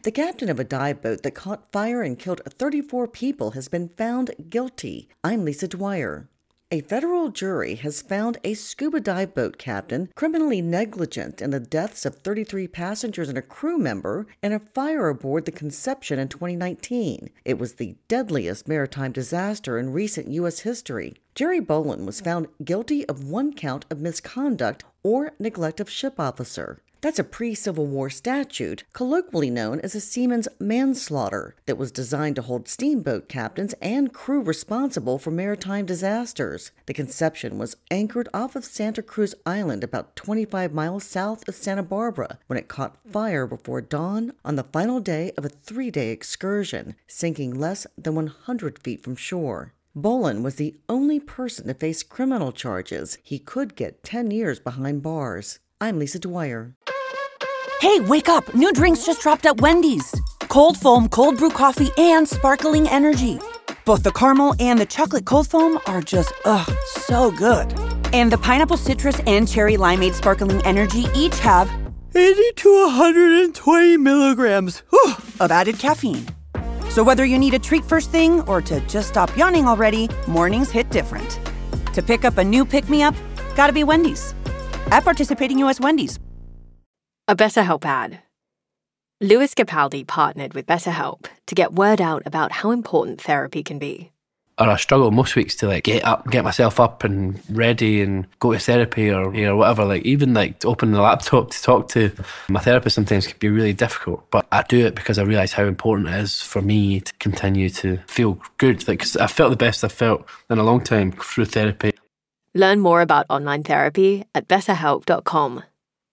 The captain of a dive boat that caught fire and killed 34 people has been found guilty. I'm Lisa Dwyer. A federal jury has found a scuba dive boat captain criminally negligent in the deaths of 33 passengers and a crew member in a fire aboard the Conception in 2019. It was the deadliest maritime disaster in recent U.S. history. Jerry Boland was found guilty of one count of misconduct or neglect of ship officer. That's a pre-Civil War statute, colloquially known as a seaman's manslaughter, that was designed to hold steamboat captains and crew responsible for maritime disasters. The Conception was anchored off of Santa Cruz Island about 25 miles south of Santa Barbara when it caught fire before dawn on the final day of a 3-day excursion, sinking less than 100 feet from shore. Boland was the only person to face criminal charges. He could get 10 years behind bars. I'm Lisa Dwyer. Hey, wake up! New drinks just dropped at Wendy's. Cold foam, cold brew coffee, and sparkling energy. Both the caramel and the chocolate cold foam are just, so good. And the pineapple citrus and cherry limeade sparkling energy each have 80 to 120 milligrams of added caffeine. So whether you need a treat first thing or to just stop yawning already, mornings hit different. To pick up a new pick-me-up, gotta be Wendy's. At participating U.S. Wendy's. A BetterHelp ad. Lewis Capaldi partnered with BetterHelp to get word out about how important therapy can be. Or I struggle most weeks to get myself up and ready and go to therapy or whatever. Even to open the laptop to talk to my therapist sometimes can be really difficult. But I do it because I realise how important it is for me to continue to feel good. 'Cause I felt the best I've felt in a long time through therapy. Learn more about online therapy at betterhelp.com.